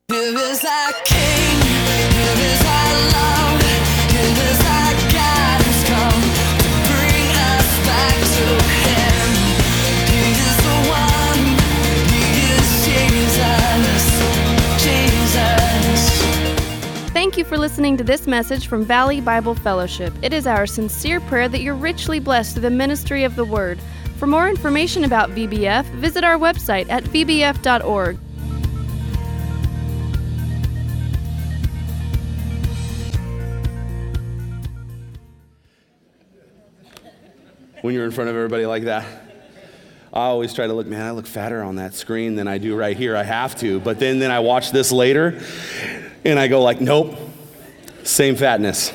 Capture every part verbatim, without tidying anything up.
Here is our King, here is our love, here is our God has come to bring us back to Him. He is the one, He is Jesus, Jesus. Thank you for listening to this message from Valley Bible Fellowship. It is our sincere prayer that you're richly blessed through the ministry of the Word. For more information about V B F, visit our website at v b f dot org. When you're in front of everybody like that, I always try to look, man, I look fatter on that screen than I do right here. I have to. But then, then I watch this later, and I go like, nope, same fatness.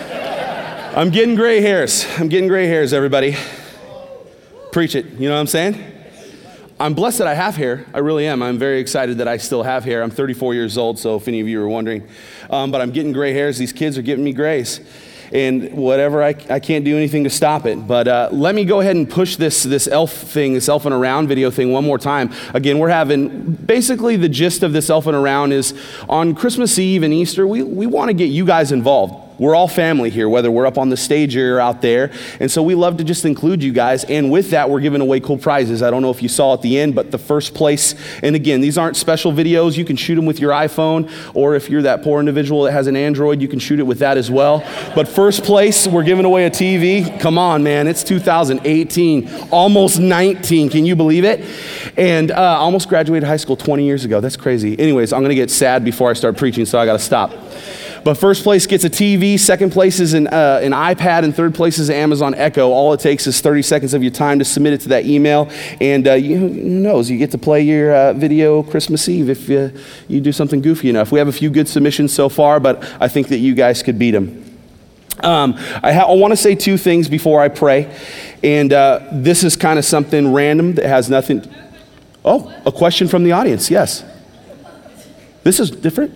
I'm getting gray hairs. I'm getting gray hairs, everybody. Preach it. You know what I'm saying? I'm blessed that I have hair. I really am. I'm very excited that I still have hair. I'm thirty-four years old, so if any of you are wondering. Um, but I'm getting gray hairs. These kids are giving me grays. And whatever, I, I can't do anything to stop it. But uh, let me go ahead and push this this elf thing, this elfing around video thing one more time. Again, we're having, basically the gist of this elfing around is on Christmas Eve and Easter, we, we want to get you guys involved. We're all family here, whether we're up on the stage or out there. And so we love to just include you guys. And with that, we're giving away cool prizes. I don't know if you saw at the end, but the first place, and again, these aren't special videos. You can shoot them with your iPhone, or if you're that poor individual that has an Android, you can shoot it with that as well. But first place, we're giving away a T V. Come on, man, it's two thousand eighteen, almost nineteen. Can you believe it? And uh, I almost graduated high school twenty years ago. That's crazy. Anyways, I'm going to get sad before I start preaching, so I got to stop. But first place gets a T V, second place is an, uh, an iPad, and third place is an Amazon Echo. All it takes is thirty seconds of your time to submit it to that email. And uh, you, who knows, you get to play your uh, video Christmas Eve if uh, you do something goofy enough. We have a few good submissions so far, but I think that you guys could beat them. Um, I, ha- I want to say two things before I pray. And uh, this is kind of something random that has nothing. Oh, a question from the audience, yes. This is different.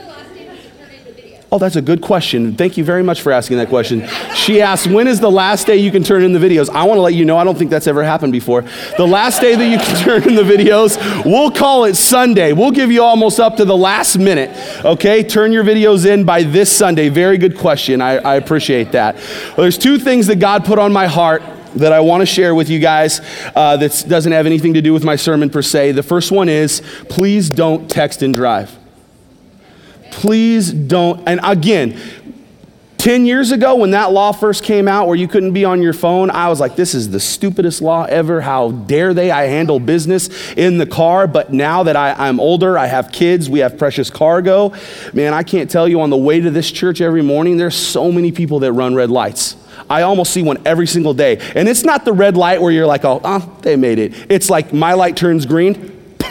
Oh, that's a good question. Thank you very much for asking that question. She asked, when is the last day you can turn in the videos? I want to let you know, I don't think that's ever happened before. The last day that you can turn in the videos, we'll call it Sunday. We'll give you almost up to the last minute, okay? Turn your videos in by this Sunday. Very good question. I, I appreciate that. Well, there's two things that God put on my heart that I want to share with you guys uh, that doesn't have anything to do with my sermon per se. The first one is, please don't text and drive. Please don't. And again, ten years ago when that law first came out where you couldn't be on your phone, I was like, this is the stupidest law ever. How dare they? I handle business in the car. But now that I, I'm older, I have kids, we have precious cargo. Man, I can't tell you, on the way to this church every morning, there's so many people that run red lights. I almost see one every single day. And it's not the red light where you're like, oh, oh they made it. It's like my light turns green.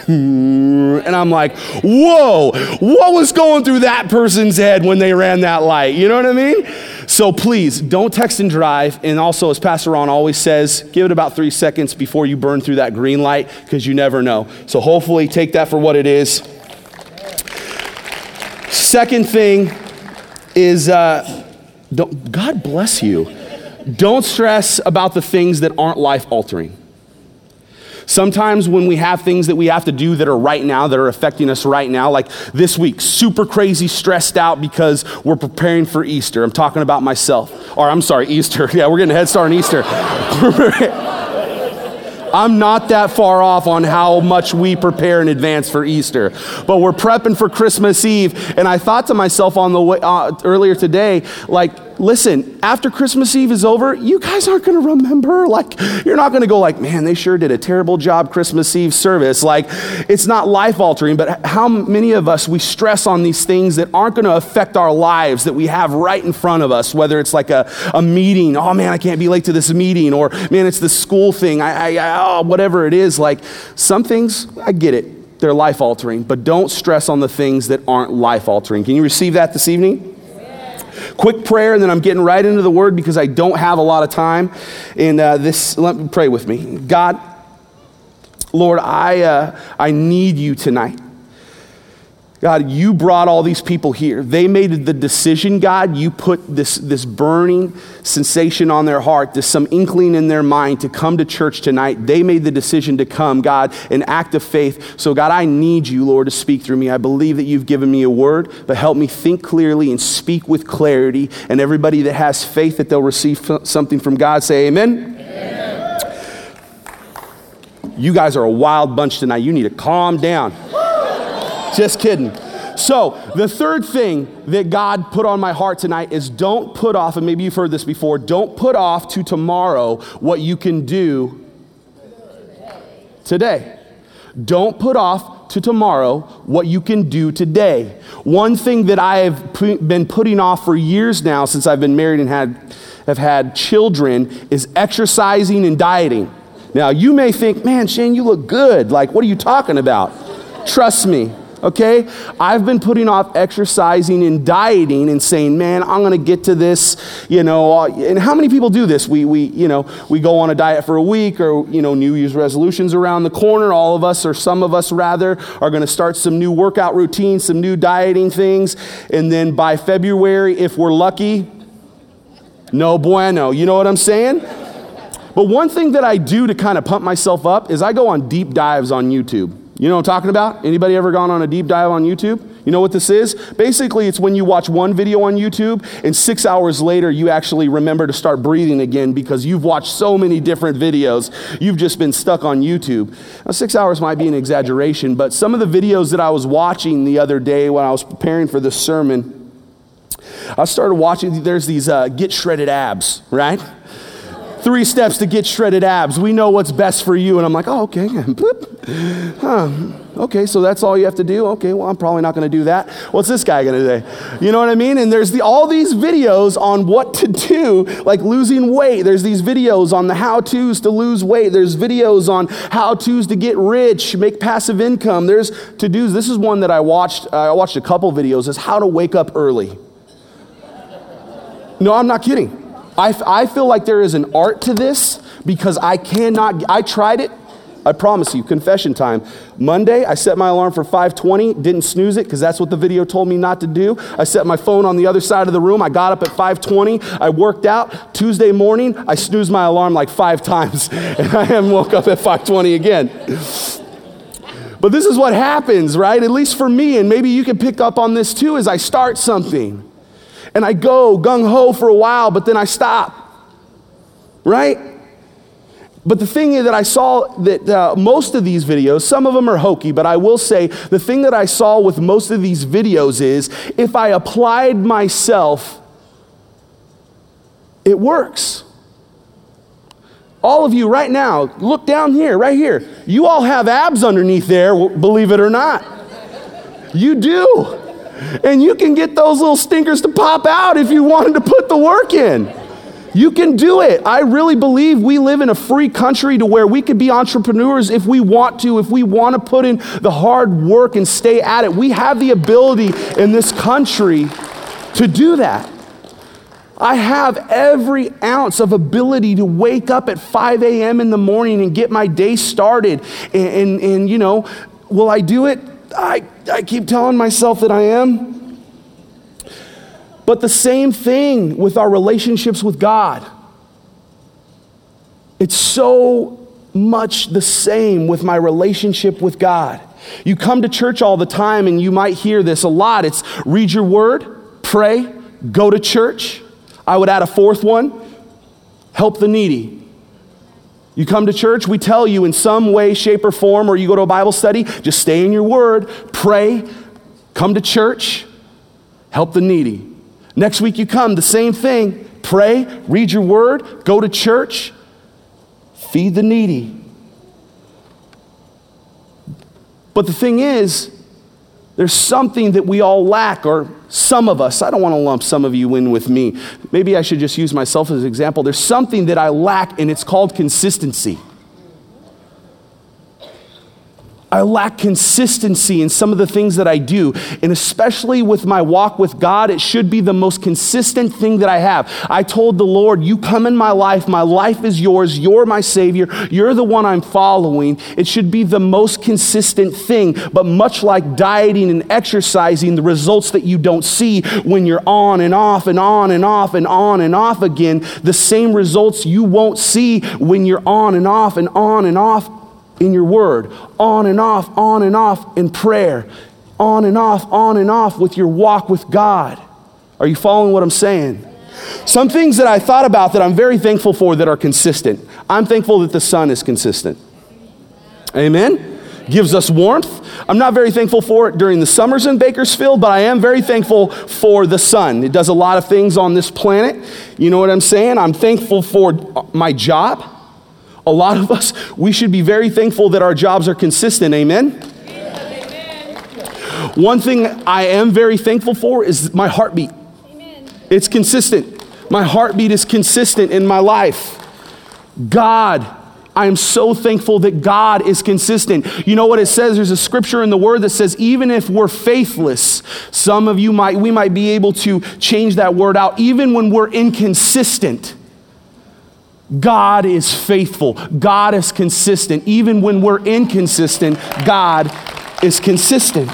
And I'm like, whoa, what was going through that person's head when they ran that light? You know what I mean? So please, don't text and drive. And also, as Pastor Ron always says, give it about three seconds before you burn through that green light, because you never know. So hopefully take that for what it is. Second thing is, uh, don't, God bless you. Don't stress about the things that aren't life-altering. Sometimes when we have things that we have to do that are right now, that are affecting us right now, like this week, super crazy stressed out because we're preparing for Easter. I'm talking about myself. Or I'm sorry, Easter. Yeah, we're getting a head start on Easter. I'm not that far off on how much we prepare in advance for Easter. But we're prepping for Christmas Eve. And I thought to myself on the way, uh, earlier today, like, listen, after Christmas Eve is over, you guys aren't going to remember. Like, you're not going to go like, man, they sure did a terrible job Christmas Eve service. Like, it's not life-altering, but how many of us, we stress on these things that aren't going to affect our lives that we have right in front of us, whether it's like a, a meeting. Oh, man, I can't be late to this meeting. Or, man, it's the school thing. I, I, I oh, whatever it is. Like, some things, I get it. They're life-altering, but don't stress on the things that aren't life-altering. Can you receive that this evening? Quick prayer, and then I'm getting right into the word because I don't have a lot of time. And uh, this, let me pray with me. God, Lord, I uh, I need you tonight. God, you brought all these people here. They made the decision, God. You put this, this burning sensation on their heart, this some inkling in their mind to come to church tonight. They made the decision to come, God, an act of faith. So God, I need you, Lord, to speak through me. I believe that you've given me a word, but help me think clearly and speak with clarity. And everybody that has faith that they'll receive something from God, say amen. Amen. You guys are a wild bunch tonight. You need to calm down. Just kidding. So the third thing that God put on my heart tonight is don't put off, and maybe you've heard this before, don't put off to tomorrow what you can do today. Don't put off to tomorrow what you can do today. One thing that I have pre- been putting off for years now since I've been married and had, have had children is exercising and dieting. Now you may think, man, Shane, you look good. Like, what are you talking about? Trust me. Okay, I've been putting off exercising and dieting and saying, man, I'm going to get to this, you know, and how many people do this? We, we, you know, we go on a diet for a week or, you know, New Year's resolutions around the corner. All of us, or some of us rather, are going to start some new workout routines, some new dieting things. And then by February, if we're lucky, no bueno. You know what I'm saying? But one thing that I do to kind of pump myself up is I go on deep dives on YouTube. You know what I'm talking about? Anybody ever gone on a deep dive on YouTube? You know what this is? Basically, it's when you watch one video on YouTube and six hours later, you actually remember to start breathing again because you've watched so many different videos. You've just been stuck on YouTube. Now, six hours might be an exaggeration, but some of the videos that I was watching the other day when I was preparing for this sermon, I started watching, there's these uh, get shredded abs, right? Three steps to get shredded abs. We know what's best for you. And I'm like, oh, okay. huh. Okay, so that's all you have to do? Okay, well, I'm probably not going to do that. What's this guy going to say? You know what I mean? And there's the, all these videos on what to do, like losing weight. There's these videos on the how-tos to lose weight. There's videos on how-tos to get rich, make passive income. There's to-dos. This is one that I watched. Uh, I watched a couple videos. Is how to wake up early. No, I'm not kidding. I, I feel like there is an art to this because I cannot, I tried it, I promise you, confession time. Monday, I set my alarm for five twenty, didn't snooze it because that's what the video told me not to do. I set my phone on the other side of the room, I got up at five twenty, I worked out. Tuesday morning, I snoozed my alarm like five times and I haven't woke up at five twenty again. But this is what happens, right? At least for me, and maybe you can pick up on this too, as I start something. And I go gung-ho for a while, but then I stop, right? But the thing is that I saw that uh, most of these videos, some of them are hokey, but I will say the thing that I saw with most of these videos is if I applied myself, it works. All of you right now, look down here, right here. You all have abs underneath there, believe it or not. You do. And you can get those little stinkers to pop out if you wanted to put the work in. You can do it. I really believe we live in a free country to where we could be entrepreneurs if we want to, if we want to put in the hard work and stay at it. We have the ability in this country to do that. I have every ounce of ability to wake up at five a.m. in the morning and get my day started. And, and, and you know, will I do it? I, I keep telling myself that I am. But the same thing with our relationships with God. It's so much the same with my relationship with God. You come to church all the time and you might hear this a lot. It's read your word, pray, go to church. I would add a fourth one, help the needy. You come to church, we tell you in some way, shape, or form, or you go to a Bible study, just stay in your word, pray, come to church, help the needy. Next week you come, the same thing, pray, read your word, go to church, feed the needy. But the thing is, there's something that we all lack, or some of us. I don't want to lump some of you in with me. Maybe I should just use myself as an example. There's something that I lack, and it's called consistency. I lack consistency in some of the things that I do. And especially with my walk with God, it should be the most consistent thing that I have. I told the Lord, you come in my life. My life is yours. You're my Savior. You're the one I'm following. It should be the most consistent thing. But much like dieting and exercising, the results that you don't see when you're on and off and on and off and on and off again, the same results you won't see when you're on and off and on and off in your word, on and off, on and off in prayer, on and off, on and off with your walk with God. Are you following what I'm saying? Some things that I thought about that I'm very thankful for that are consistent. I'm thankful that the sun is consistent. Amen? Gives us warmth. I'm not very thankful for it during the summers in Bakersfield, but I am very thankful for the sun. It does a lot of things on this planet. You know what I'm saying? I'm thankful for my job. A lot of us, we should be very thankful that our jobs are consistent. Amen? Amen. One thing I am very thankful for is my heartbeat. Amen. It's consistent. My heartbeat is consistent in my life. God, I am so thankful that God is consistent. You know what it says? There's a scripture in the word that says, even if we're faithless, some of you might, we might be able to change that word out. Even when we're inconsistent, God is faithful. God is consistent. Even when we're inconsistent, God is consistent.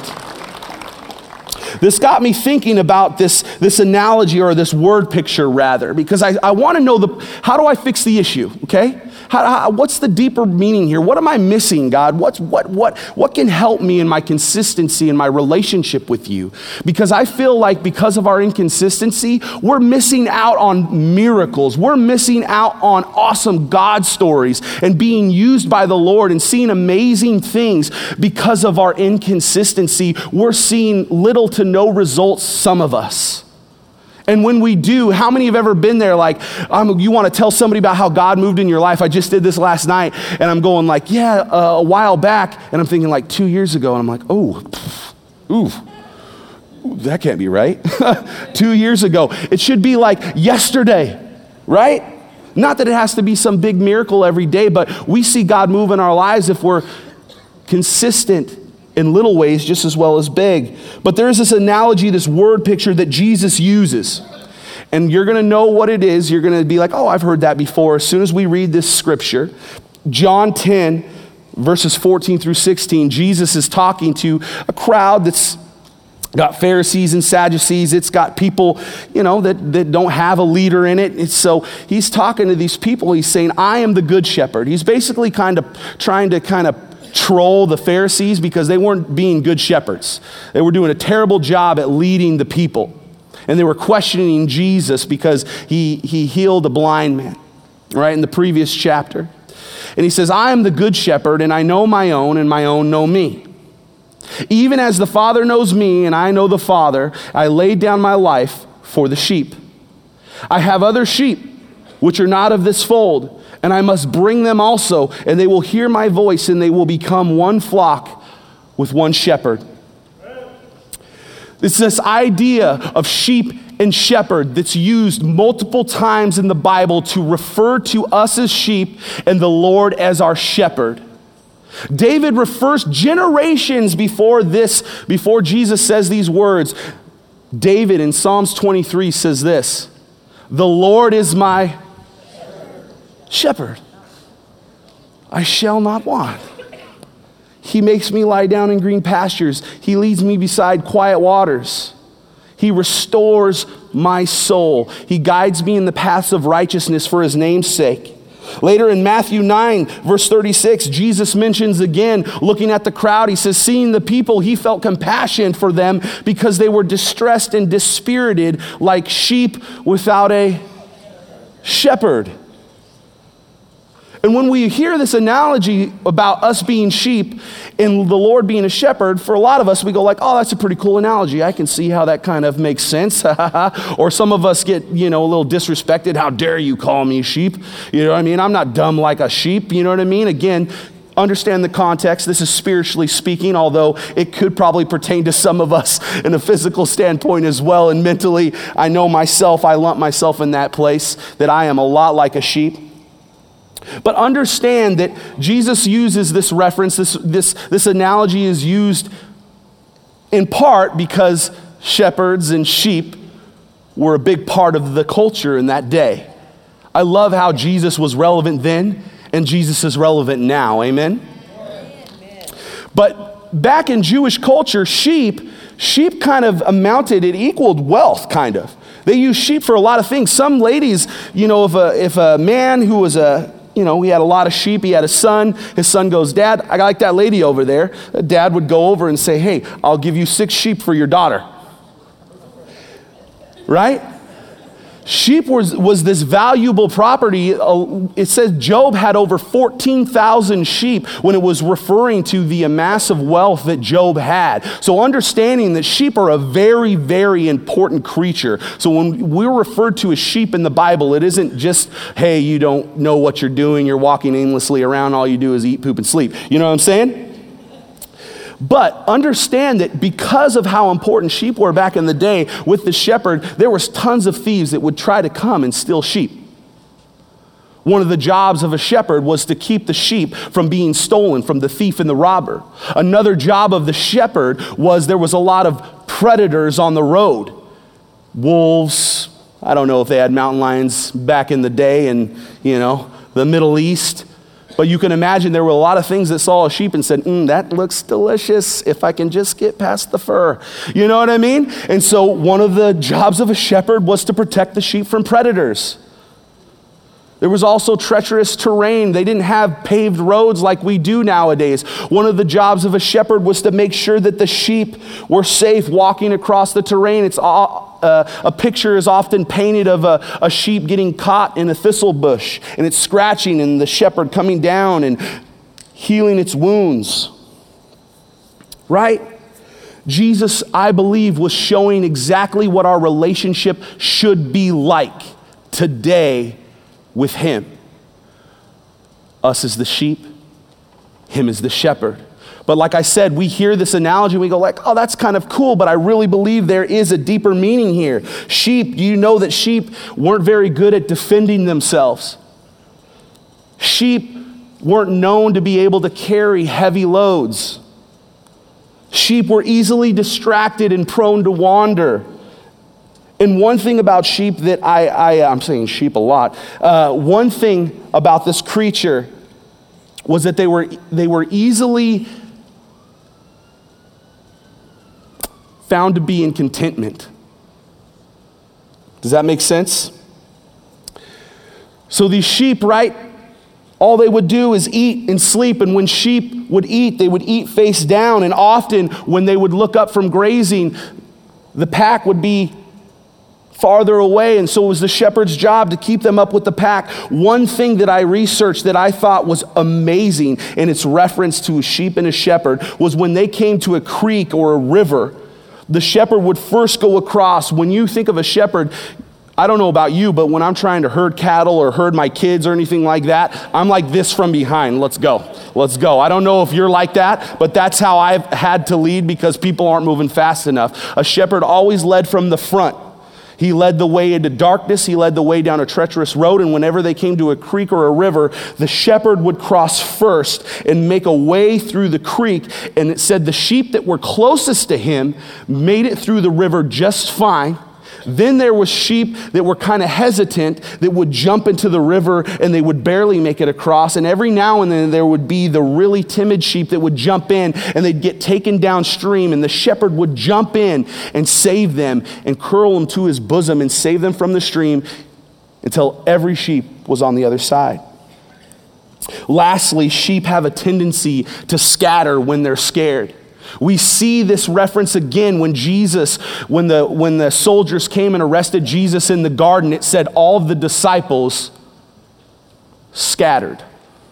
This got me thinking about this, this analogy, or this word picture rather, because I, I want to know the, how do I fix the issue, okay? How, how, what's the deeper meaning here? What am I missing, God? What's, what, what, what can help me in my consistency in my relationship with you? Because I feel like because of our inconsistency, we're missing out on miracles. We're missing out on awesome God stories and being used by the Lord and seeing amazing things because of our inconsistency. We're seeing little to no results, some of us. And when we do, how many have ever been there like, um, you want to tell somebody about how God moved in your life? I just did this last night, and I'm going like, yeah, uh, a while back, and I'm thinking like two years ago, and I'm like, oh, ooh, ooh that can't be right. Two years ago. It should be like yesterday, right? Not that it has to be some big miracle every day, but we see God move in our lives if we're consistent in little ways just as well as big. But there's this analogy, this word picture that Jesus uses. And you're going to know what it is. You're going to be like, oh, I've heard that before. As soon as we read this scripture, John ten, verses fourteen through sixteen, Jesus is talking to a crowd that's got Pharisees and Sadducees. It's got people, you know, that, that don't have a leader in it. And so he's talking to these people. He's saying, I am the good shepherd. He's basically kind of trying to kind of troll the Pharisees because they weren't being good shepherds. They were doing a terrible job at leading the people. And they were questioning Jesus because he, he healed a blind man, right, in the previous chapter. And he says, I am the good shepherd, and I know my own, and my own know me. Even as the Father knows me, and I know the Father, I laid down my life for the sheep. I have other sheep which are not of this fold, and I must bring them also, and they will hear my voice, and they will become one flock with one shepherd. It's this idea of sheep and shepherd that's used multiple times in the Bible to refer to us as sheep and the Lord as our shepherd. David refers generations before this, before Jesus says these words. David in Psalms twenty-three says this, the Lord is my shepherd, I shall not want. He makes me lie down in green pastures. He leads me beside quiet waters. He restores my soul. He guides me in the paths of righteousness for his name's sake. Later in Matthew nine, verse thirty-six, Jesus mentions again, looking at the crowd, he says, seeing the people, he felt compassion for them because they were distressed and dispirited like sheep without a shepherd. And when we hear this analogy about us being sheep and the Lord being a shepherd, for a lot of us, we go like, oh, that's a pretty cool analogy. I can see how that kind of makes sense. Or some of us get, you know, a little disrespected. How dare you call me sheep? You know what I mean? I'm not dumb like a sheep. You know what I mean? Again, understand the context. This is spiritually speaking, although it could probably pertain to some of us in a physical standpoint as well. And mentally, I know myself, I lump myself in that place, that I am a lot like a sheep. But understand that Jesus uses this reference, this, this, this analogy is used in part because shepherds and sheep were a big part of the culture in that day. I love how Jesus was relevant then and Jesus is relevant now, amen? Amen. But back in Jewish culture, sheep, sheep kind of amounted, it equaled wealth, kind of. They used sheep for a lot of things. Some ladies, you know, if a, if a man who was a, you know, he had a lot of sheep, he had a son, his son goes, Dad, I like that lady over there. Dad would go over and say, hey, I'll give you six sheep for your daughter. Right? Sheep was, was this valuable property. It says Job had over fourteen thousand sheep when it was referring to the massive wealth that Job had. So understanding that sheep are a very, very important creature. So when we're referred to as sheep in the Bible, it isn't just, hey, you don't know what you're doing, you're walking aimlessly around, all you do is eat, poop, and sleep. You know what I'm saying? But understand that because of how important sheep were back in the day with the shepherd, there was tons of thieves that would try to come and steal sheep. One of the jobs of a shepherd was to keep the sheep from being stolen from the thief and the robber. Another job of the shepherd was there was a lot of predators on the road. Wolves, I don't know if they had mountain lions back in the day in, you know, the Middle East. But you can imagine there were a lot of things that saw a sheep and said, mm, that looks delicious if I can just get past the fur. You know what I mean? And so one of the jobs of a shepherd was to protect the sheep from predators. There was also treacherous terrain. They didn't have paved roads like we do nowadays. One of the jobs of a shepherd was to make sure that the sheep were safe walking across the terrain. It's all, uh, a picture is often painted of a, a sheep getting caught in a thistle bush, and it's scratching, and the shepherd coming down and healing its wounds. Right? Jesus, I believe, was showing exactly what our relationship should be like today with him. Us as the sheep, him as the shepherd. But like I said, we hear this analogy and we go like, oh, that's kind of cool, but I really believe there is a deeper meaning here. Sheep, you know that sheep weren't very good at defending themselves. Sheep weren't known to be able to carry heavy loads. Sheep were easily distracted and prone to wander. And one thing about sheep that I, I I'm saying sheep a lot. Uh, one thing about this creature was that they were they were easily found to be in contentment. Does that make sense? So these sheep, right? All they would do is eat and sleep, and when sheep would eat, they would eat face down, and often when they would look up from grazing, the pack would be farther away, and so it was the shepherd's job to keep them up with the pack. One thing that I researched that I thought was amazing in its reference to a sheep and a shepherd was when they came to a creek or a river, the shepherd would first go across. When you think of a shepherd, I don't know about you, but when I'm trying to herd cattle or herd my kids or anything like that, I'm like this from behind. Let's go. Let's go. I don't know if you're like that, but that's how I've had to lead because people aren't moving fast enough. A shepherd always led from the front. He led the way into darkness. He led the way down a treacherous road. And whenever they came to a creek or a river, the shepherd would cross first and make a way through the creek. And it said the sheep that were closest to him made it through the river just fine. Then there was sheep that were kind of hesitant that would jump into the river and they would barely make it across. And every now and then there would be the really timid sheep that would jump in and they'd get taken downstream, and the shepherd would jump in and save them and curl them to his bosom and save them from the stream until every sheep was on the other side. Lastly, sheep have a tendency to scatter when they're scared. We see this reference again when Jesus, when the, when the soldiers came and arrested Jesus in the garden. It said all of the disciples scattered.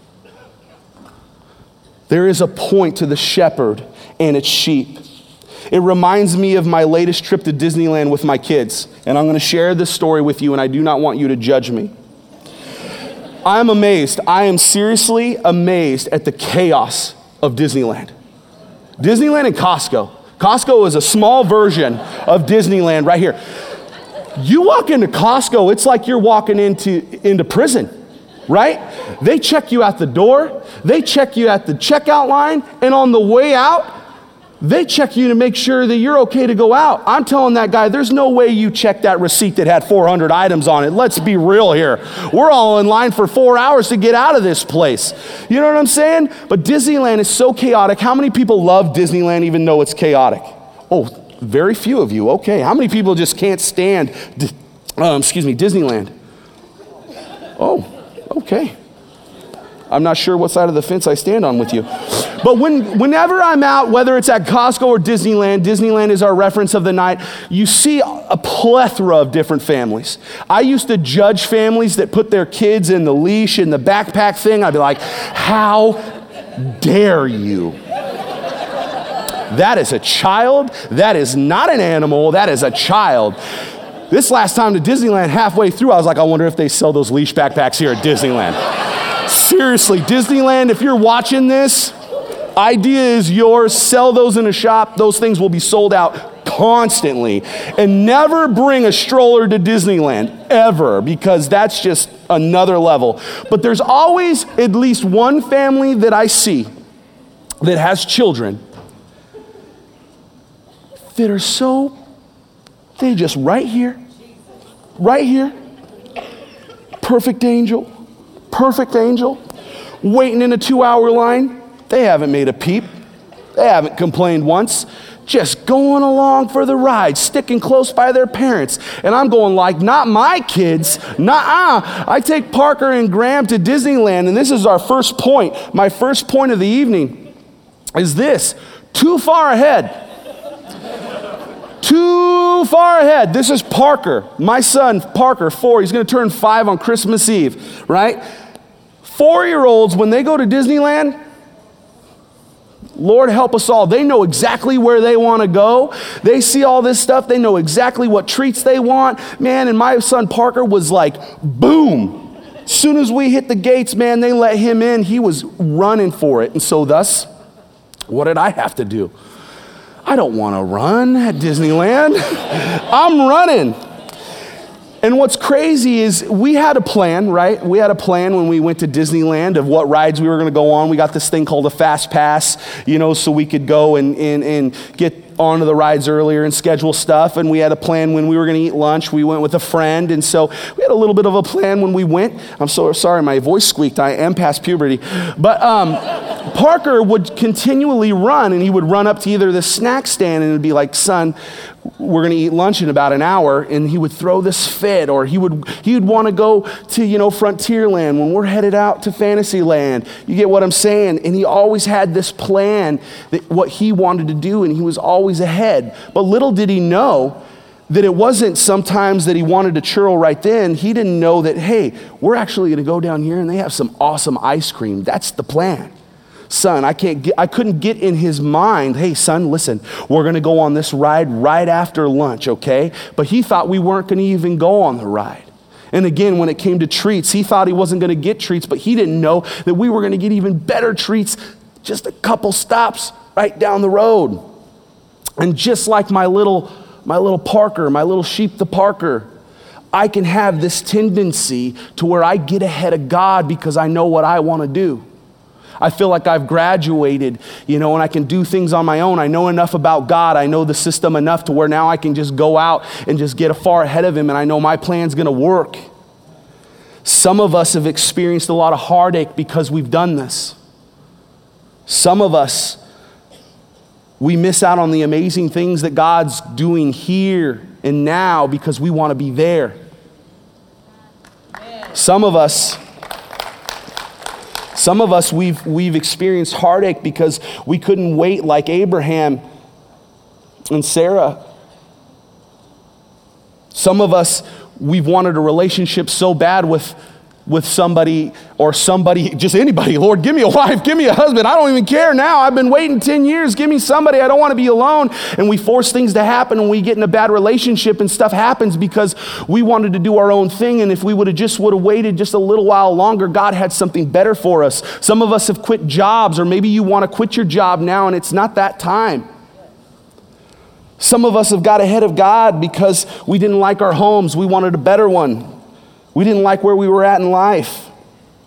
There is a point to the shepherd and its sheep. It reminds me of my latest trip to Disneyland with my kids. And I'm going to share this story with you, and I do not want you to judge me. I am amazed. I am seriously amazed at the chaos of Disneyland. Disneyland and Costco. Costco is a small version of Disneyland right here. You walk into Costco, it's like you're walking into, into prison. right? They check you at the door, they check you at the checkout line, and on the way out, they check you to make sure that you're okay to go out. I'm telling that guy, there's no way you checked that receipt that had four hundred items on it. Let's be real here. We're all in line for four hours to get out of this place. You know what I'm saying? But Disneyland is so chaotic. How many people love Disneyland even though it's chaotic? Oh, very few of you. Okay. How many people just can't stand, um, excuse me, Disneyland? Oh, okay. I'm not sure what side of the fence I stand on with you. But when, whenever I'm out, whether it's at Costco or Disneyland, Disneyland is our reference of the night, you see a plethora of different families. I used to judge families that put their kids in the leash, in the backpack thing. I'd be like, how dare you? That is a child. That is not an animal. That is a child. This last time to Disneyland, halfway through, I was like, I wonder if they sell those leash backpacks here at Disneyland. Seriously, Disneyland, if you're watching this, idea is yours. Sell those in a shop. Those things will be sold out constantly. And never bring a stroller to Disneyland, ever, because that's just another level. But there's always at least one family that I see that has children that are so, they just right here, right here, perfect angel, perfect angel, waiting in a two-hour line. They haven't made a peep. They haven't complained once. Just going along for the ride, sticking close by their parents. And I'm going like, not my kids, nuh-uh. I take Parker and Graham to Disneyland, and this is our first point. My first point of the evening is this: too far ahead. Too far ahead. This is Parker, my son, Parker, four. He's going to turn five on Christmas Eve, right? Four-year-olds, when they go to Disneyland, Lord help us all, they know exactly where they want to go. They see all this stuff. They know exactly what treats they want. Man, and my son Parker was like, boom. As soon as we hit the gates, man, they let him in. He was running for it. And so thus, what did I have to do? I don't want to run at Disneyland. I'm running. And what's crazy is we had a plan, right? We had a plan when we went to Disneyland of what rides we were going to go on. We got this thing called a Fast Pass, you know, so we could go and, and, and get onto the rides earlier and schedule stuff. And we had a plan when we were going to eat lunch. We went with a friend. And so we had a little bit of a plan when we went. I'm so sorry, my voice squeaked. I am past puberty. But um, Parker would continually run, and he would run up to either the snack stand and it'd be like, son, we're going to eat lunch in about an hour, and he would throw this fit, or he would he would want to go to, you know, Frontierland when we're headed out to Fantasyland. You get what I'm saying? And he always had this plan, that what he wanted to do, and he was always ahead. But little did he know that it wasn't sometimes that he wanted to churro right then. He didn't know that, hey, we're actually going to go down here and they have some awesome ice cream. That's the plan. Son, I can't get, I couldn't get in his mind, hey, son, listen, we're going to go on this ride right after lunch, okay? But he thought we weren't going to even go on the ride. And again, when it came to treats, he thought he wasn't going to get treats, but he didn't know that we were going to get even better treats just a couple stops right down the road. And just like my little, my little Parker, my little sheep, the Parker, I can have this tendency to where I get ahead of God because I know what I want to do. I feel like I've graduated, you know, and I can do things on my own. I know enough about God. I know the system enough to where now I can just go out and just get far ahead of him, and I know my plan's going to work. Some of us have experienced a lot of heartache because we've done this. Some of us, we miss out on the amazing things that God's doing here and now because we want to be there. Some of us... Some of us, we've, we've experienced heartache because we couldn't wait like Abraham and Sarah. Some of us, we've wanted a relationship so bad with, with somebody or somebody, just anybody. Lord, give me a wife, give me a husband. I don't even care now. I've been waiting ten years. Give me somebody. I don't want to be alone. And we force things to happen and we get in a bad relationship and stuff happens because we wanted to do our own thing. And if we would have just would have waited just a little while longer, God had something better for us. Some of us have quit jobs, or maybe you want to quit your job now and it's not that time. Some of us have got ahead of God because we didn't like our homes. We wanted a better one. We didn't like where we were at in life.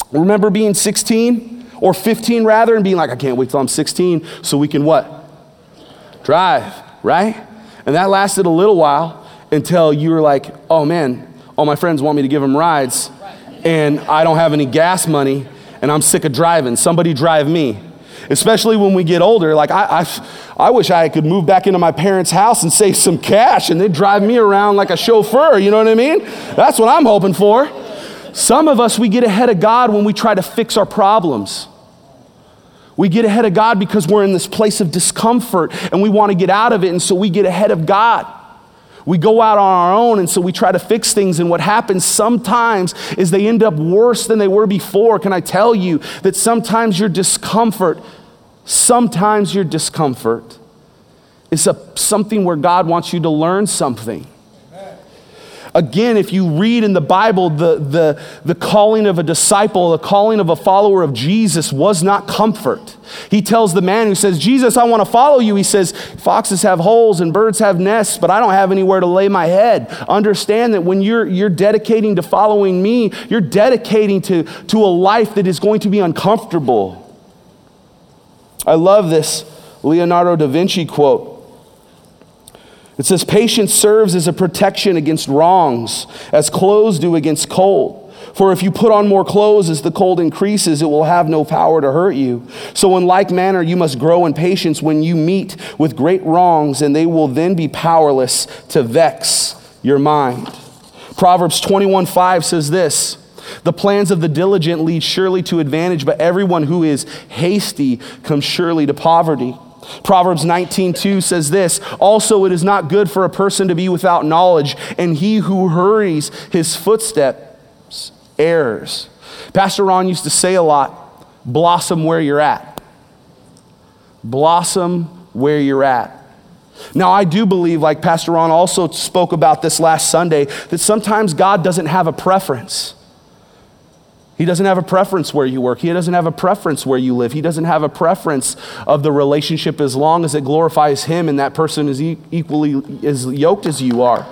Remember being sixteen or fifteen rather and being like, I can't wait till I'm sixteen so we can what? Drive, right? And that lasted a little while until you were like, oh man, all my friends want me to give them rides and I don't have any gas money and I'm sick of driving. Somebody drive me. Especially when we get older, like I, I, I wish I could move back into my parents' house and save some cash and they'd drive me around like a chauffeur, you know what I mean? That's what I'm hoping for. Some of us, we get ahead of God when we try to fix our problems. We get ahead of God because we're in this place of discomfort and we want to get out of it, and so we get ahead of God. We go out on our own, and so we try to fix things, and what happens sometimes is they end up worse than they were before. Can I tell you that sometimes your discomfort, sometimes your discomfort is a, something where God wants you to learn something. Again, if you read in the Bible, the, the, the calling of a disciple, the calling of a follower of Jesus was not comfort. He tells the man who says, Jesus, I want to follow you. He says, foxes have holes and birds have nests, but I don't have anywhere to lay my head. Understand that when you're, you're dedicating to following me, you're dedicating to, to a life that is going to be uncomfortable. I love this Leonardo da Vinci quote. It says, patience serves as a protection against wrongs, as clothes do against cold. For if you put on more clothes as the cold increases, it will have no power to hurt you. So in like manner, you must grow in patience when you meet with great wrongs, and they will then be powerless to vex your mind. Proverbs twenty-one five says this, the plans of the diligent lead surely to advantage, but everyone who is hasty comes surely to poverty. Proverbs nineteen two says this, also it is not good for a person to be without knowledge, and he who hurries his footsteps errs. Pastor Ron used to say a lot, blossom where you're at. Blossom where you're at. Now I do believe, like Pastor Ron also spoke about this last Sunday, that sometimes God doesn't have a preference. He doesn't have a preference where you work. He doesn't have a preference where you live. He doesn't have a preference of the relationship as long as it glorifies him and that person is e- equally as yoked as you are.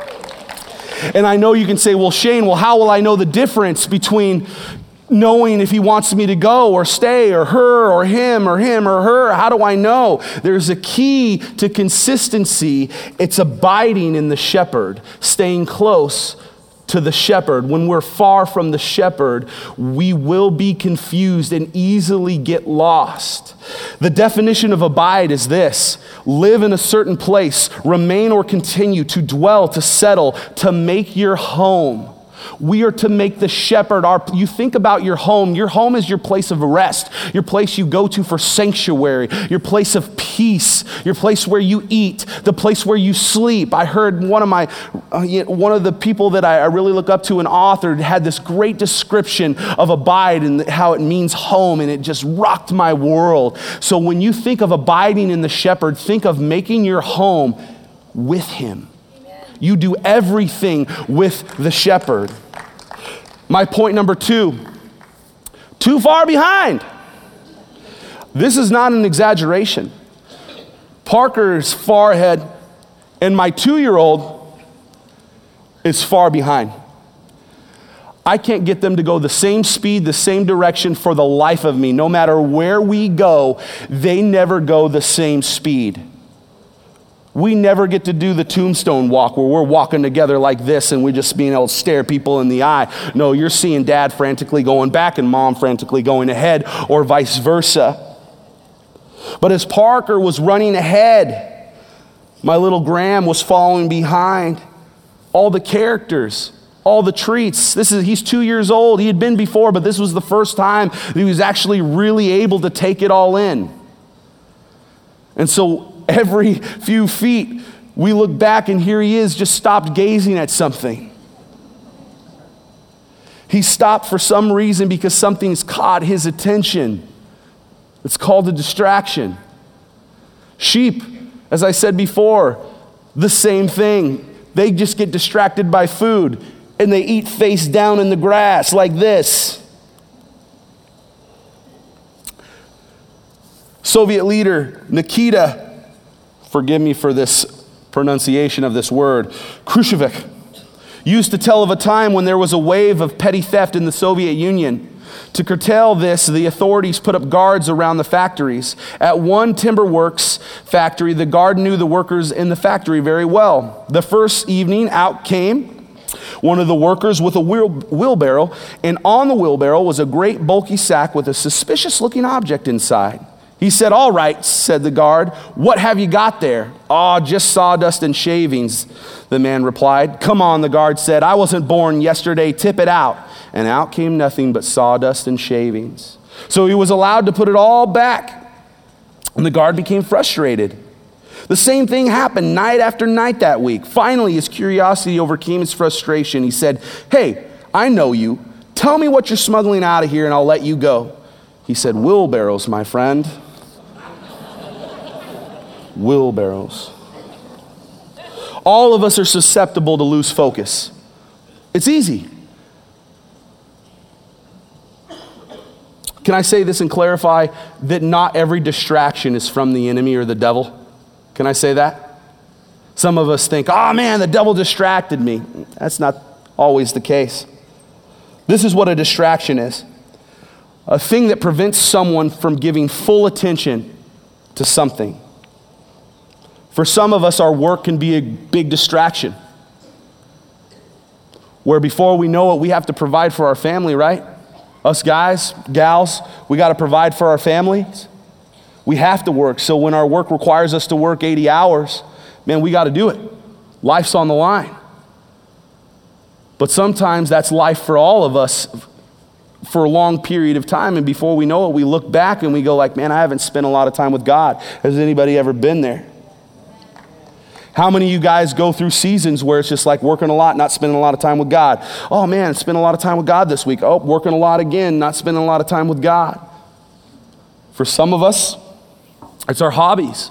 And I know you can say, well, Shane, well, how will I know the difference between knowing if he wants me to go or stay or her or him or him or her? How do I know? There's a key to consistency. It's abiding in the shepherd, staying close to the shepherd. When we're far from the shepherd, we will be confused and easily get lost. The definition of abide is this: live in a certain place, remain or continue, to dwell, to settle, to make your home. We are to make the shepherd our, you think about your home, your home is your place of rest, your place you go to for sanctuary, your place of peace, your place where you eat, the place where you sleep. I heard one of my, uh, one of the people that I, I really look up to, an author, had this great description of abide and how it means home, and it just rocked my world. So when you think of abiding in the shepherd, think of making your home with him. You do everything with the shepherd. My point number two, too far behind. This is not an exaggeration. Parker's far ahead, and my two-year-old is far behind. I can't get them to go the same speed, the same direction for the life of me. No matter where we go, they never go the same speed. We never get to do the tombstone walk where we're walking together like this and we just being able to stare people in the eye. No, you're seeing dad frantically going back and mom frantically going ahead, or vice versa. But as Parker was running ahead, my little Graham was following behind. All the characters, all the treats. This is, he's two years old. He had been before, but this was the first time that he was actually really able to take it all in. And so every few feet, we look back and here he is, just stopped gazing at something. He stopped for some reason because something's caught his attention. It's called a distraction. Sheep, as I said before, the same thing. They just get distracted by food and they eat face down in the grass like this. Soviet leader Nikita, forgive me for this pronunciation of this word, Khrushchev, used to tell of a time when there was a wave of petty theft in the Soviet Union. To curtail this, the authorities put up guards around the factories. At one timber works factory, the guard knew the workers in the factory very well. The first evening, out came one of the workers with a wheel, wheelbarrow, and on the wheelbarrow was a great bulky sack with a suspicious-looking object inside. He said, "All right," said the guard, "what have you got there?" "Oh, just sawdust and shavings," the man replied. "Come on," the guard said, "I wasn't born yesterday, tip it out." And out came nothing but sawdust and shavings. So he was allowed to put it all back, and the guard became frustrated. The same thing happened night after night that week. Finally, his curiosity overcame his frustration. He said, "Hey, I know you. Tell me what you're smuggling out of here and I'll let you go." He said, "Wheelbarrows, my friend." Wheelbarrows. All of us are susceptible to lose focus. It's easy. Can I say this and clarify that not every distraction is from the enemy or the devil? Can I say that? Some of us think, "Oh man, the devil distracted me." That's not always the case. This is what a distraction is. A thing that prevents someone from giving full attention to something. For some of us, our work can be a big distraction, where before we know it, we have to provide for our family, right? Us guys, gals, we got to provide for our families. We have to work. So when our work requires us to work eighty hours, man, we got to do it. Life's on the line. But sometimes that's life for all of us for a long period of time. And before we know it, we look back and we go like, man, I haven't spent a lot of time with God. Has anybody ever been there? How many of you guys go through seasons where it's just like working a lot, not spending a lot of time with God? Oh man, spent a lot of time with God this week. Oh, working a lot again, not spending a lot of time with God. For some of us, it's our hobbies.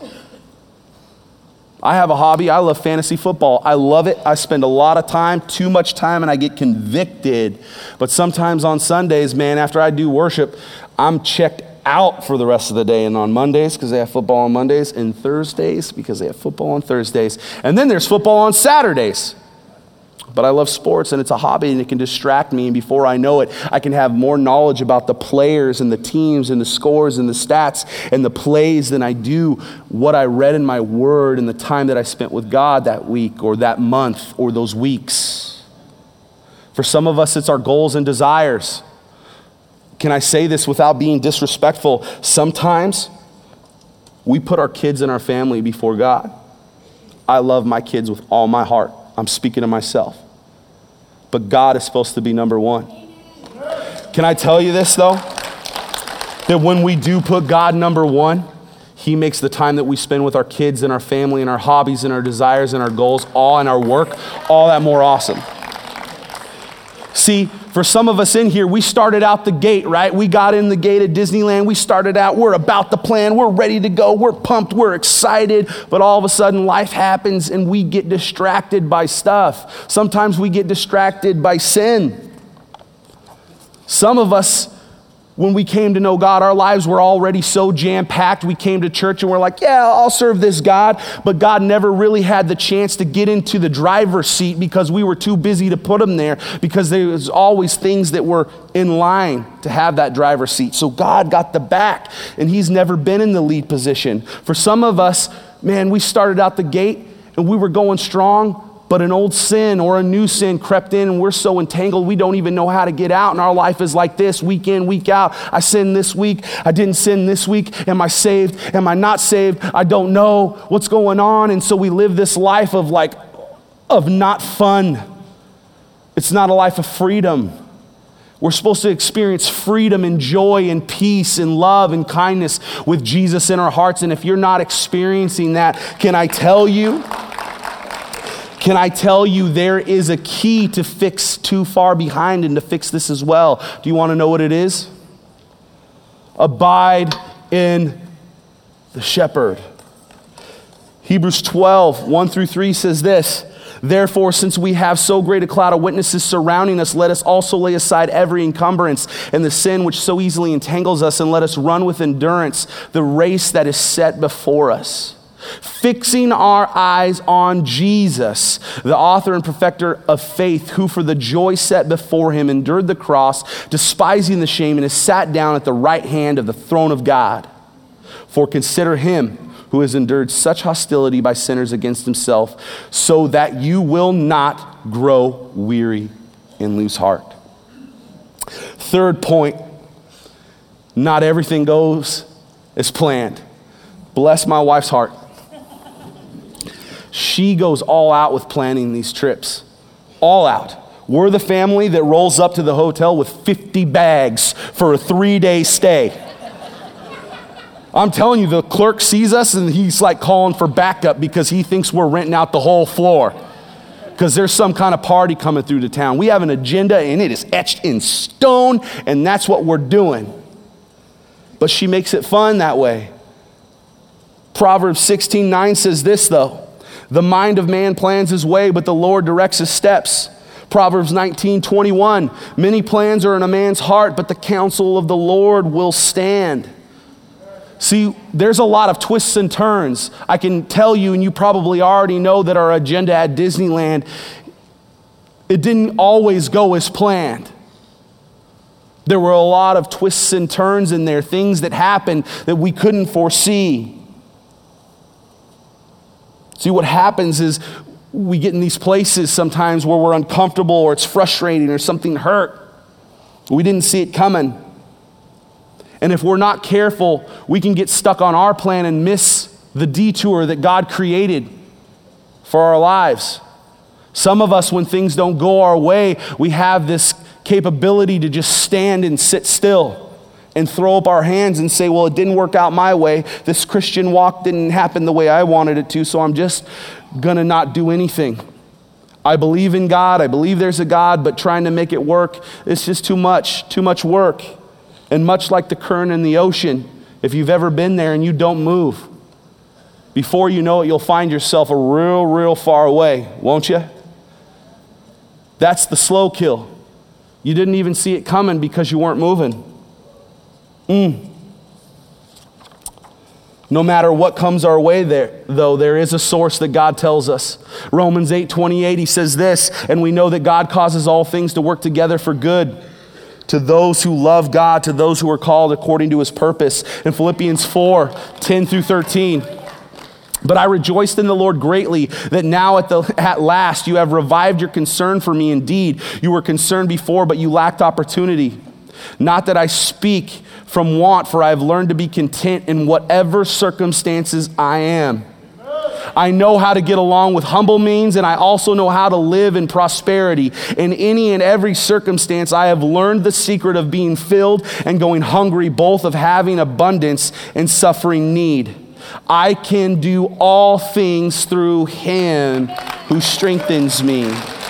I have a hobby. I love fantasy football. I love it. I spend a lot of time, too much time, and I get convicted. But sometimes on Sundays, man, after I do worship, I'm checked out for the rest of the day. And on Mondays, because they have football on Mondays, and Thursdays, because they have football on Thursdays. And then there's football on Saturdays. But I love sports, and it's a hobby, and it can distract me. And before I know it, I can have more knowledge about the players and the teams and the scores and the stats and the plays than I do what I read in my word and the time that I spent with God that week or that month or those weeks. For some of us, it's our goals and desires. Can I say this without being disrespectful? Sometimes we put our kids and our family before God. I love my kids with all my heart. I'm speaking to myself. But God is supposed to be number one. Can I tell you this though? That when we do put God number one, He makes the time that we spend with our kids and our family and our hobbies and our desires and our goals, all in our work, all that more awesome. See, for some of us in here, we started out the gate, right? We got in the gate at Disneyland. We started out, we're about the plan. We're ready to go. We're pumped. We're excited. But all of a sudden, life happens and we get distracted by stuff. Sometimes we get distracted by sin. Some of us, when we came to know God, our lives were already so jam-packed. We came to church and we're like, yeah, I'll serve this God. But God never really had the chance to get into the driver's seat because we were too busy to put Him there, because there was always things that were in line to have that driver's seat. So God got the back, and He's never been in the lead position. For some of us, man, we started out the gate and we were going strong, but an old sin or a new sin crept in and we're so entangled we don't even know how to get out. And our life is like this, week in, week out. I sinned this week. I didn't sin this week. Am I saved? Am I not saved? I don't know what's going on. And so we live this life of like, of not fun. It's not a life of freedom. We're supposed to experience freedom and joy and peace and love and kindness with Jesus in our hearts. And if you're not experiencing that, can I tell you, Can I tell you there is a key to fix too far behind and to fix this as well? Do you want to know what it is? Abide in the shepherd. Hebrews twelve, one through three says this: Therefore, since we have so great a cloud of witnesses surrounding us, let us also lay aside every encumbrance and the sin which so easily entangles us, and let us run with endurance the race that is set before us. fixing our eyes on Jesus, the author and perfecter of faith, who for the joy set before him endured the cross, despising the shame, and has sat down at the right hand of the throne of God. For consider him who has endured such hostility by sinners against himself, so that you will not grow weary and lose heart. Third point, not everything goes as planned. Bless my wife's heart. She goes all out with planning these trips. All out. We're the family that rolls up to the hotel with fifty bags for a three-day stay. I'm telling you, the clerk sees us and he's like calling for backup because he thinks we're renting out the whole floor because there's some kind of party coming through the town. We have an agenda and it is etched in stone, and that's what we're doing. But she makes it fun that way. Proverbs sixteen nine says this though, the mind of man plans his way, but the Lord directs his steps. Proverbs nineteen twenty-one, many plans are in a man's heart, but the counsel of the Lord will stand. See, there's a lot of twists and turns. I can tell you, and you probably already know, that our agenda at Disneyland, it didn't always go as planned. There were a lot of twists and turns in there, things that happened that we couldn't foresee. See, what happens is we get in these places sometimes where we're uncomfortable or it's frustrating or something hurt. We didn't see it coming. And if we're not careful, we can get stuck on our plan and miss the detour that God created for our lives. Some of us, when things don't go our way, we have this capability to just stand and sit still and throw up our hands and say, well, it didn't work out my way. This Christian walk didn't happen the way I wanted it to, so I'm just gonna not do anything. I believe in God, I believe there's a God, but trying to make it work, it's just too much, too much work. And much like the current in the ocean, if you've ever been there and you don't move, before you know it, you'll find yourself a real, real far away, won't you? That's the slow kill. You didn't even see it coming because you weren't moving. Mm. No matter what comes our way there, though, there is a source that God tells us. Romans eight twenty-eight, he says this, and we know that God causes all things to work together for good to those who love God, to those who are called according to his purpose. In Philippians four ten through thirteen, but I rejoiced in the Lord greatly that now at the at last you have revived your concern for me. Indeed, you were concerned before, but you lacked opportunity. Not that I speak from want, for I have learned to be content in whatever circumstances I am. I know how to get along with humble means, and I also know how to live in prosperity. In any and every circumstance, I have learned the secret of being filled and going hungry, both of having abundance and suffering need. I can do all things through him who strengthens me.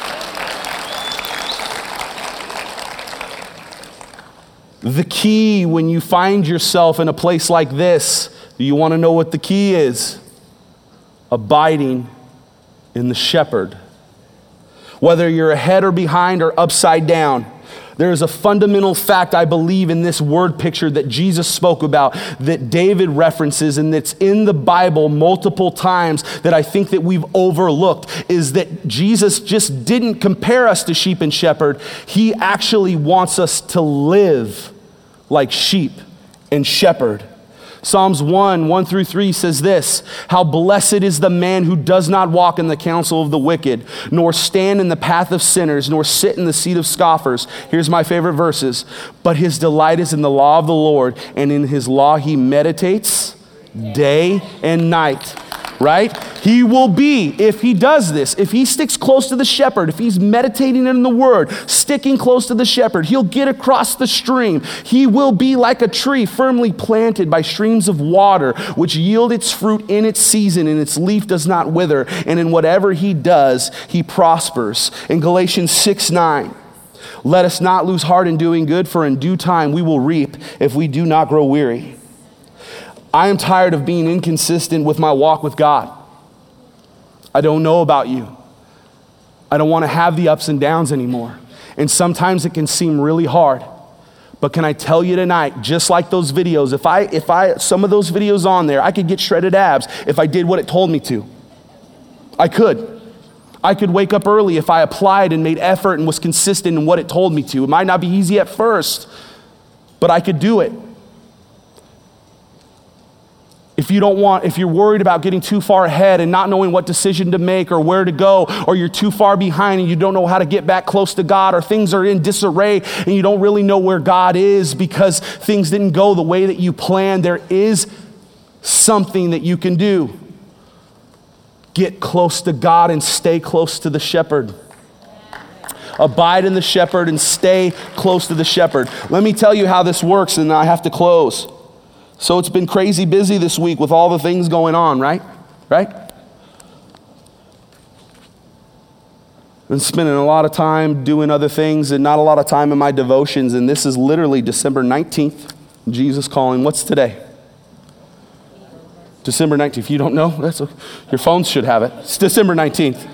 The key when you find yourself in a place like this, you want to know what the key is? Abiding in the shepherd. Whether you're ahead or behind or upside down, there is a fundamental fact, I believe, in this word picture that Jesus spoke about, that David references, and that's in the Bible multiple times, that I think that we've overlooked, is that Jesus just didn't compare us to sheep and shepherd. He actually wants us to live like sheep and shepherd. Psalms one, one through three says this, how blessed is the man who does not walk in the counsel of the wicked, nor stand in the path of sinners, nor sit in the seat of scoffers. Here's my favorite verses. But his delight is in the law of the Lord, and in his law he meditates day and night. Right? He will be, if he does this, if he sticks close to the shepherd, if he's meditating in the word, sticking close to the shepherd, he'll get across the stream. He will be like a tree firmly planted by streams of water, which yield its fruit in its season, and its leaf does not wither. And in whatever he does, he prospers. In Galatians six nine, let us not lose heart in doing good, for in due time we will reap if we do not grow weary. I am tired of being inconsistent with my walk with God. I don't know about you. I don't want to have the ups and downs anymore. And sometimes it can seem really hard. But can I tell you tonight, just like those videos, if I, if I, some of those videos on there, I could get shredded abs if I did what it told me to. I could. I could wake up early if I applied and made effort and was consistent in what it told me to. It might not be easy at first, but I could do it. If you don't want, if you're worried about getting too far ahead and not knowing what decision to make or where to go, or you're too far behind and you don't know how to get back close to God, or things are in disarray and you don't really know where God is because things didn't go the way that you planned, there is something that you can do. Get close to God and stay close to the shepherd. Abide in the shepherd and stay close to the shepherd. Let me tell you how this works, and I have to close. So it's been crazy busy this week with all the things going on, right? Right? Been spending a lot of time doing other things and not a lot of time in my devotions, and this is literally December nineteenth, Jesus calling. What's today? December nineteenth. If you don't know, that's a, your phones should have it. It's December nineteenth.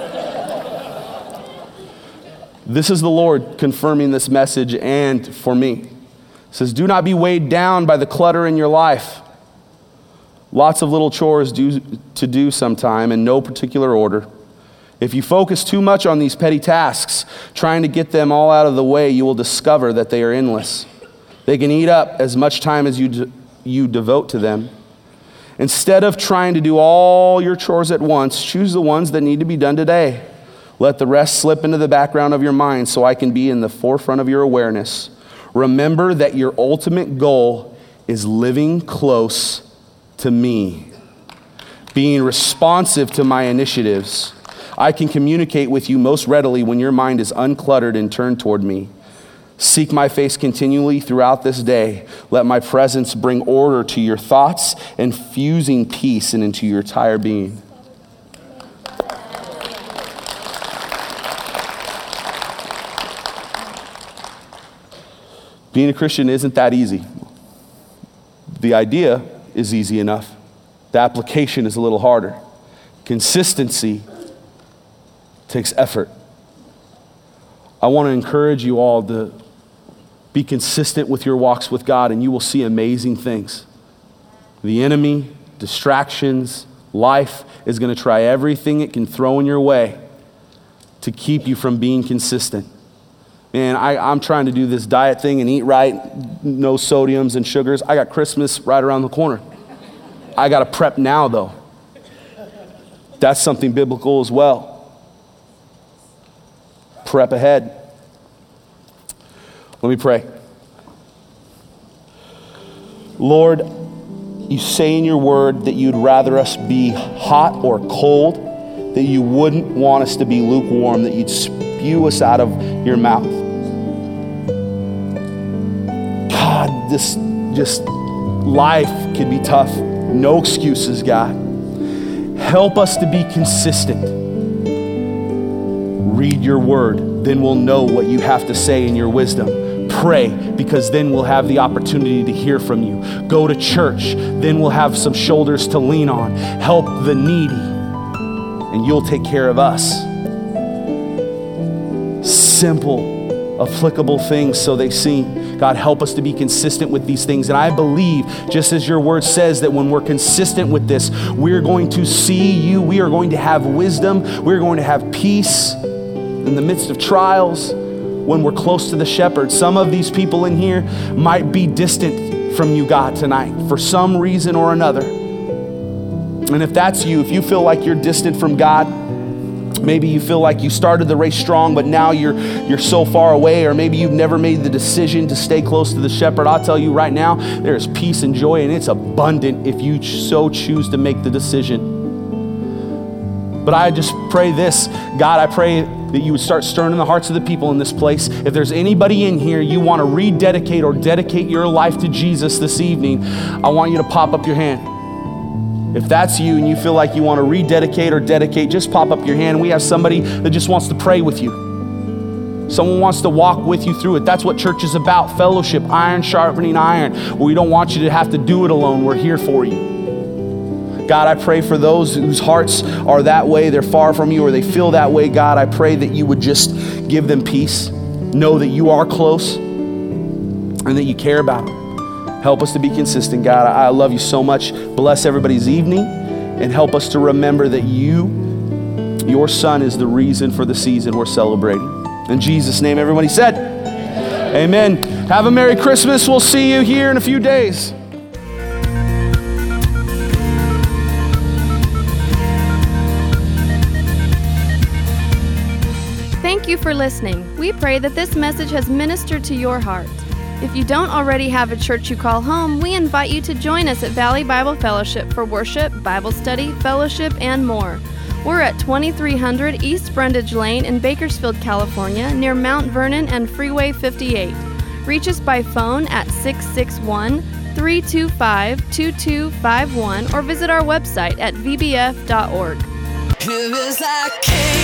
This is the Lord confirming this message, and for me. It says, do not be weighed down by the clutter in your life. Lots of little chores do, to do sometime in no particular order. If you focus too much on these petty tasks, trying to get them all out of the way, you will discover that they are endless. They can eat up as much time as you, de- you devote to them. Instead of trying to do all your chores at once, choose the ones that need to be done today. Let the rest slip into the background of your mind so I can be in the forefront of your awareness. Remember that your ultimate goal is living close to me, being responsive to my initiatives. I can communicate with you most readily when your mind is uncluttered and turned toward me. Seek my face continually throughout this day. Let my presence bring order to your thoughts, infusing peace and into your entire being. Being a Christian isn't that easy. The idea is easy enough. The application is a little harder. Consistency takes effort. I want to encourage you all to be consistent with your walks with God, and you will see amazing things. The enemy, distractions, life is going to try everything it can throw in your way to keep you from being consistent. Man, I, I'm trying to do this diet thing and eat right, no sodiums and sugars. I got Christmas right around the corner. I got to prep now, though. That's something biblical as well. Prep ahead. Let me pray. Lord, you say in your word that you'd rather us be hot or cold, that you wouldn't want us to be lukewarm, that you'd spew us out of your mouth. God, this just life can be tough. No excuses, God. Help us to be consistent. Read your word, then we'll know what you have to say in your wisdom. Pray, because then we'll have the opportunity to hear from you. Go to church, then we'll have some shoulders to lean on. Help the needy, and you'll take care of us. Simple, applicable things so they see. God, help us to be consistent with these things. And I believe, just as your word says, that when we're consistent with this, we're going to see you. We are going to have wisdom. We're going to have peace in the midst of trials when we're close to the shepherd. Some of these people in here might be distant from you, God, tonight for some reason or another. And if that's you, if you feel like you're distant from God, maybe you feel like you started the race strong, but now you're you're so far away, or maybe you've never made the decision to stay close to the shepherd. I'll tell you right now, there is peace and joy, and it's abundant if you so choose to make the decision. But I just pray this, God, I pray that you would start stirring in the hearts of the people in this place. If there's anybody in here you want to rededicate or dedicate your life to Jesus this evening, I want you to pop up your hand. If that's you and you feel like you want to rededicate or dedicate, just pop up your hand. We have somebody that just wants to pray with you. Someone wants to walk with you through it. That's what church is about, fellowship, iron sharpening iron. We don't want you to have to do it alone. We're here for you. God, I pray for those whose hearts are that way, they're far from you, or they feel that way. God, I pray that you would just give them peace. Know that you are close. And and that you care about them. Help us to be consistent, God. I love you so much. Bless everybody's evening and help us to remember that you, your son, is the reason for the season we're celebrating. In Jesus' name, everybody said, amen. Have a Merry Christmas. We'll see you here in a few days. Thank you for listening. We pray that this message has ministered to your heart. If you don't already have a church you call home, we invite you to join us at Valley Bible Fellowship for worship, Bible study, fellowship, and more. We're at twenty-three hundred East Brundage Lane in Bakersfield, California, near Mount Vernon and Freeway fifty-eight. Reach us by phone at six six one, three two five, two two five one or visit our website at v b f dot org. Here is our King.